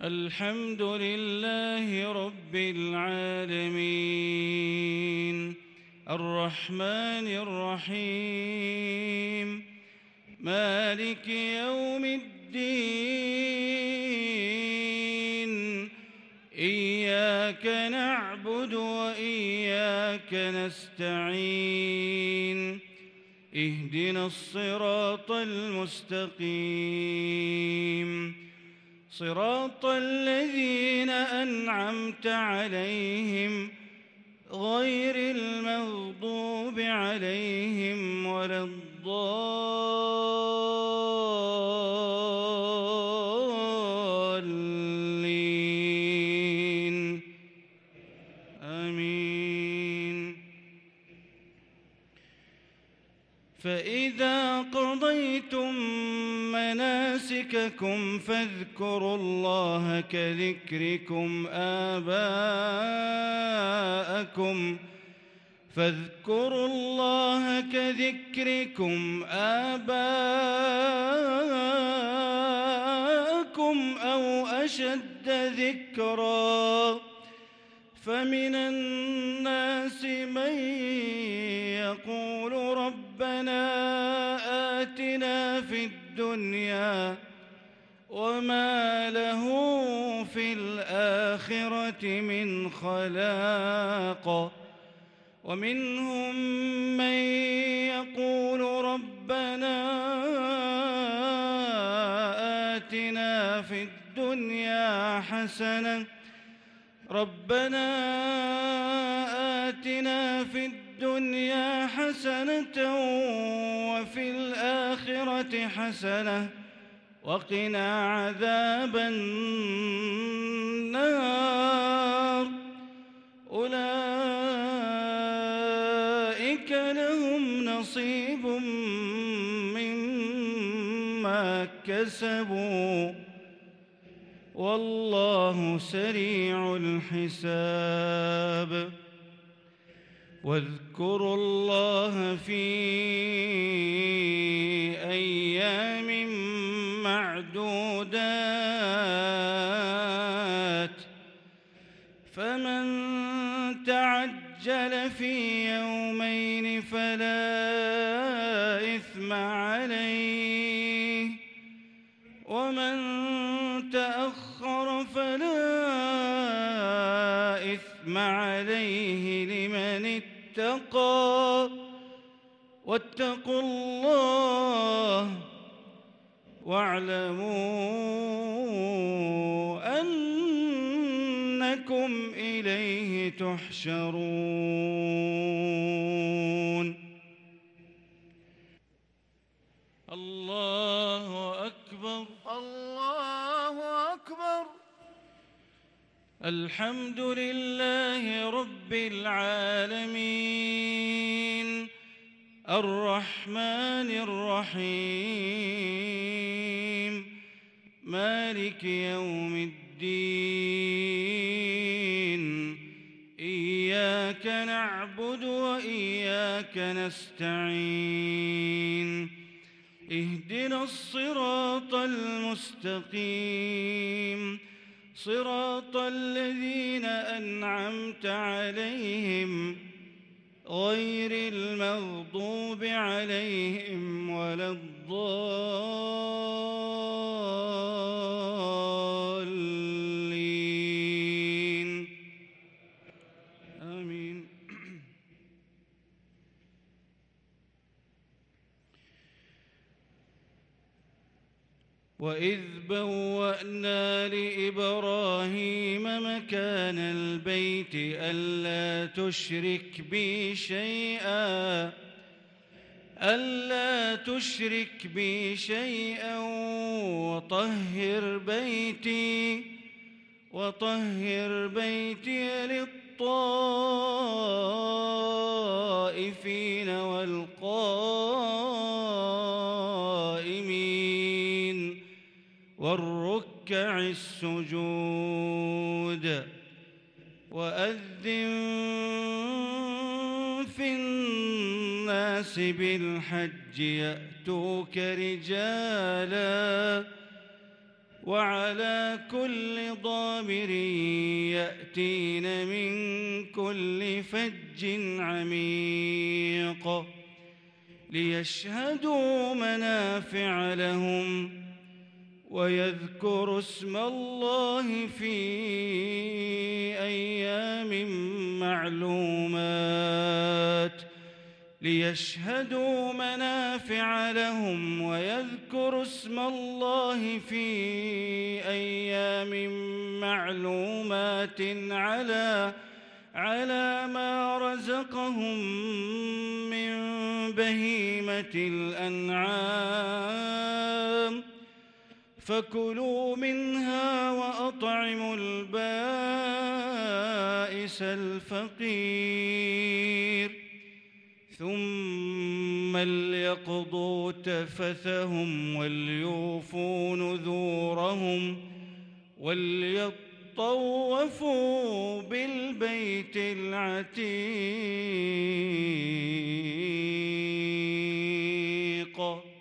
الحمد لله رب العالمين الرحمن الرحيم مالك يوم الدين إياك نعبد وإياك نستعين اهدنا الصراط المستقيم صراط الذين أنعمت عليهم غير المغضوب عليهم ولا الضالين آمين. فإذا قضيتم مناسككم فاذكروا الله كذكركم آباءكم أو أشد ذكرا فمن الناس من يقول ربنا آتنا في الدنيا وما له في الآخرة من خلاق ومنهم من يقول ربنا آتنا في الدنيا حسنة وفي الآخرة حسنة وقنا عذاب النار أولئك لهم نصيب مما كسبوا والله سريع الحساب. واذكروا الله في أيام معدودات فمن تعجل في يومين فلا إثم عليه ومن تأخر فلا إثم عليه لمن اتقى واتقوا الله واعلموا أنكم إليه تحشرون. الله أكبر الله أكبر. الحمد لله رب العالمين الرحمن الرحيم مالك يوم الدين إياك نعبد وإياك نستعين اهدنا الصراط المستقيم صراط الذين أنعمت عليهم غير المغضوب عليهم ولا الضالين آمين. وإذ بوأنا لإبراهيم مكان البيت ألا تشرك بي شيئا وطهر بيتي للطائفين والقائمين والركع السجود وأذن في الناس بالحج يأتوك رجالا وعلى كل ضامر يأتين من كل فج عميق ليشهدوا منافع لهم ويذكروا اسم الله في أيام معلومات ليشهدوا منافع لهم ويذكروا اسم الله في أيام معلومات على ما رزقهم من بهيمة الأنعام فكلوا منها وأطعموا البائس الفقير ثم ليقضوا تفثهم وليوفوا نذورهم وليطوفوا بالبيت العتيق